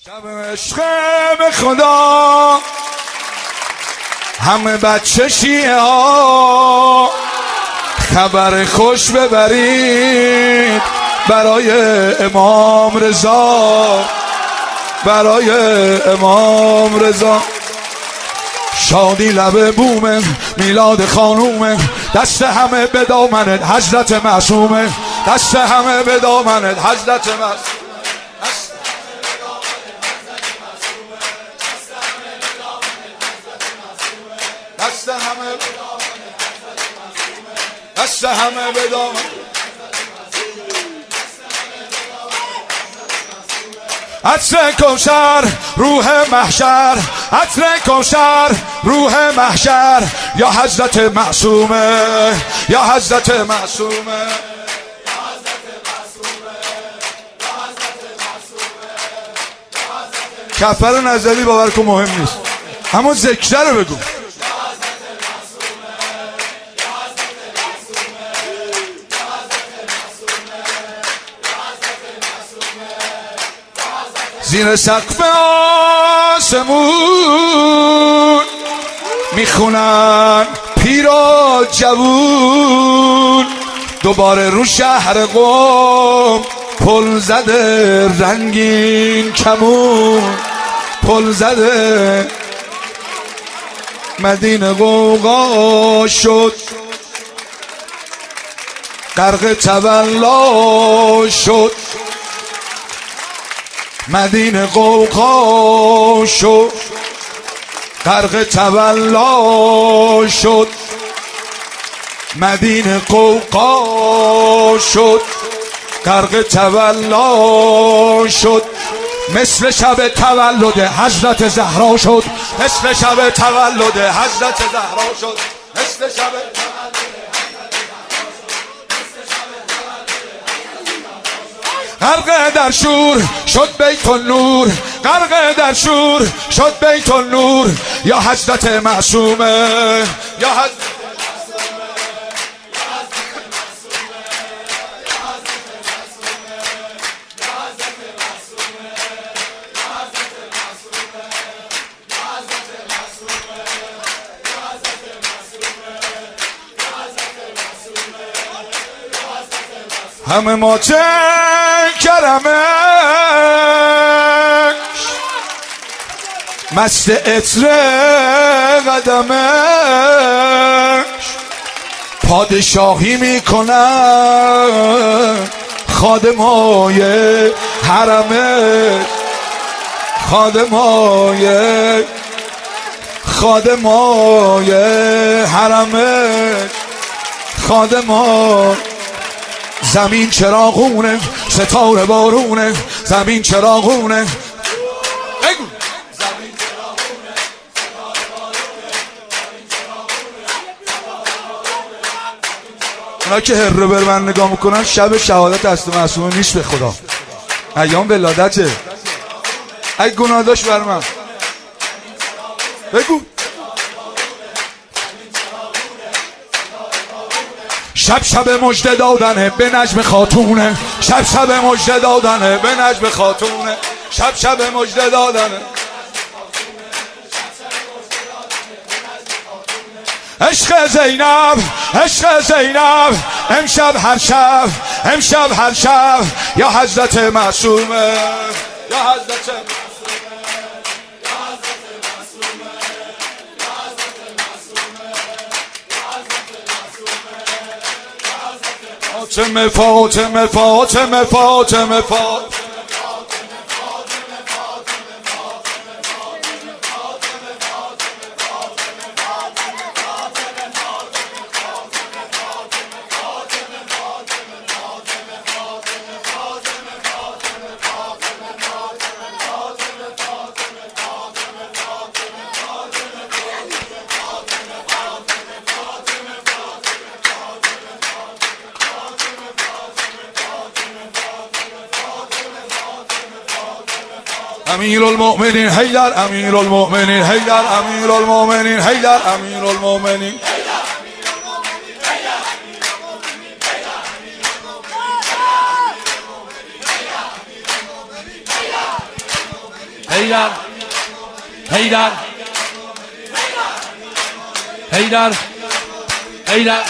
شب عشق به خدا همه بچه شیعه ها خبر خوش ببرید برای امام رضا، برای امام رضا. شادی لب بومه، میلاد خانومه، دست همه به دامنت حضرت معصومه، دست همه به دامنت حضرت معصومه، دست همه دست همه به دامن. عطر کوثر روح محشر، عطر کوثر روح محشر، یا حضرت معصومه، یا حضرت معصومه. کفر نظری باور کن مهم نیست، اما ذکر رو بگو. زیر سقف آسمون میخونن پیر و جوون، دوباره رو شهر قم پل زده رنگین کمون، پل زده مدینه غوغا شد، غرق تولا شد، مدینه غوغا شد، غرق تولا شد، مدینه غوغا شد، غرق تولا شد. مثل شب تولد حضرت زهرا شد، مثل شب تولد حضرت زهرا شد، مثل شب غرق در شور شد بیت النور، غرق در شور شد بیت النور، یا حضرت معصومه، یا حضرت همه ما چه کرمش مست عطر قدمش، پادشاهی میکنن خادمای حرمش، خادمای حرمش، خادمای. زمین چراغونه ستاره بارونه، زمین چراغونه، بگو زمین چراغونه ستاره بارونه، اونا که هر رو بر من نگاه میکنن شب شهادت است معصومه نیست به خدا، ایام ولادته، ای گناه داشت بر من بگو. شب شب مژده دادنه به نجم خاتونه، شب شب مژده دادنه به نجم خاتونه، شب شب مژده دادنه. عشق زینب، عشق زینب، امشب هر شب، امشب هر شب، یا حضرت معصومه، یا حضرت فاطمه فاطمه فاطمه فاطمه فاطمه امیر المؤمنین حیدر، امیر المؤمنین حیدر، امیر المؤمنین حیدر، امیر المؤمنین. حیدر حیدر حیدر حیدر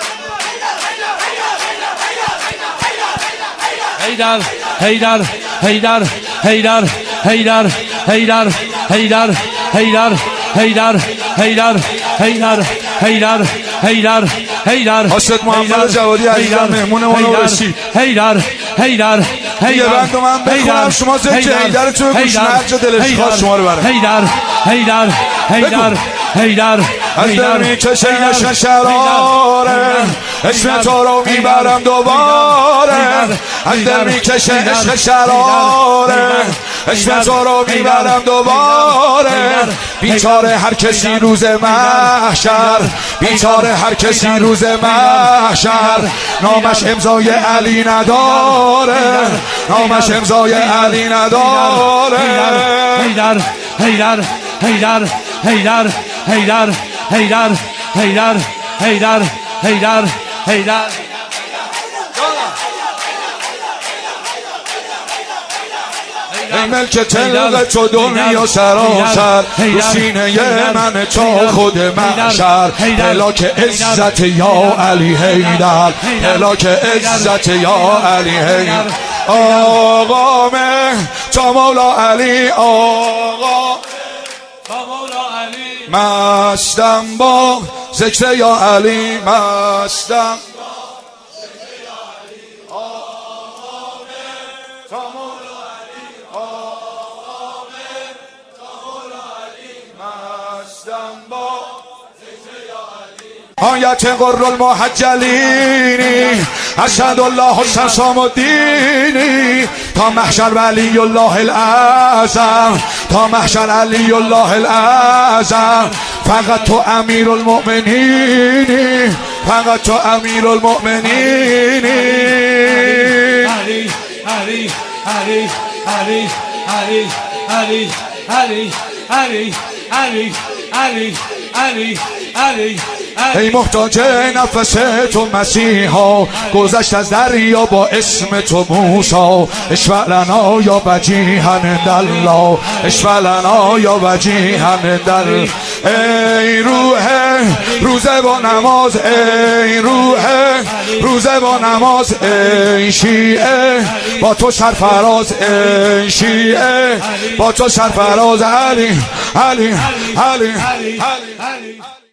حیدر حیدر حیدر حیدر حیدر حیدر حیدر حیدر حیدر حیدر حیدر حیدر حیدر حیدر حاسد محمد جوادی عزیزم مهمون ما رو رسید. حیدر حیدر یه بند من بخونم شما ذکر حیدرتون گوش هر جا دلش خواست شما رو برم. حیدر حیدر حیدر حیدر از دل میکشه عشق شراره اسم تو رو میبرم دوباره از دل میکشه عشق شراره اسم تو رو میبرم دوباره بیچاره هر کسی روز محشر بیچاره هر کسی روز محشر نامش امضای علی نداره نامش امضای علی نداره حیدر حیدر حیدر حیدر حیدر حیدر حیدر حیدر حیدر حیدر ای ملک تلق تو دنیا سراسر رو سینه من تو خود محشر هلاک عزت یا علی حیدر هلاک عزت یا علی حیدر آقا تا مولا علی آقا مستم با ذکر یا علی مستم آیت قر المحجلینی اسد الله حسن صام الدینی تا محشر ولی الله الاعظم تا محشر علی الله الاعظم فقط تو امیر المؤمنینی فقط تو امیر المؤمنینی علی علی علی علی علی علی علی علی علی علی علی علی ای محتاج نفس تو مسیحا گذشت از دریا با اسم تو موسی اشفع لنا یا وجیها الله اشفع لنا یا وجیها الله ای روح روزه با نماز ای روح روزه با نماز ای شیعه با تو سرفراز ای شیعه با تو سرفراز علی علی علی علی